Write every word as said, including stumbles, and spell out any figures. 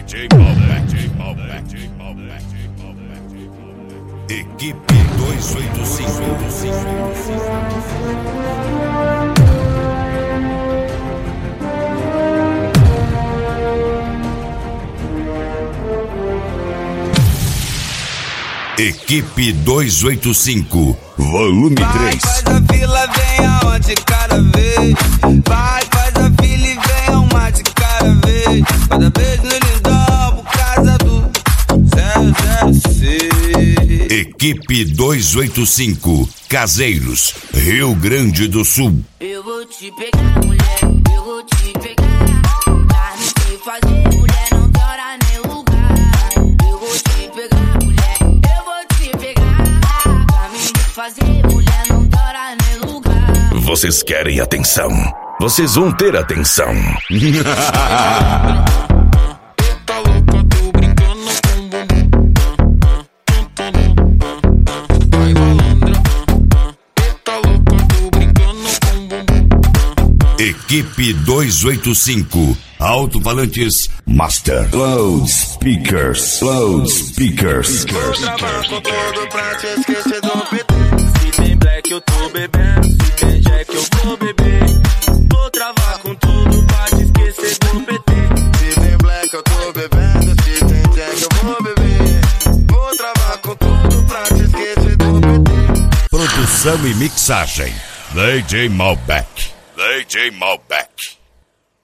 J Malbec, J Malbec, J Malbec, J Malbec. Equipe dois oito cinco. Equipe dois oito cinco, volume três. Vai, faz a fila, vem aonde cada vez. Vai, faz a fila e vem uma de cada vez. Cada vez no lindão por causa do zero zero seis. Equipe dois oito cinco, Caseiros, Rio Grande do Sul. Eu vou te pegar, mulher, eu vou te pegar. Pra não te fazer, mulher, não tem hora nem lugar. Eu vou te pegar, mulher, eu vou te pegar. Pra me fazer, mulher, não tem hora nem lugar. Vocês querem atenção? Vocês vão ter atenção. Equipe dois oito cinco, alto-falantes Master, loudspeakers, loudspeakers. Vou travar com tudo pra te esquecer do P T. Se tem black eu tô bebendo, se tem jack eu vou beber. Vou travar com tudo pra te esquecer do P T. Se tem black eu tô bebendo, se tem jack eu vou beber. Vou travar com tudo pra te esquecer do P T. Produção e mixagem D J Malbec, D J Malbec.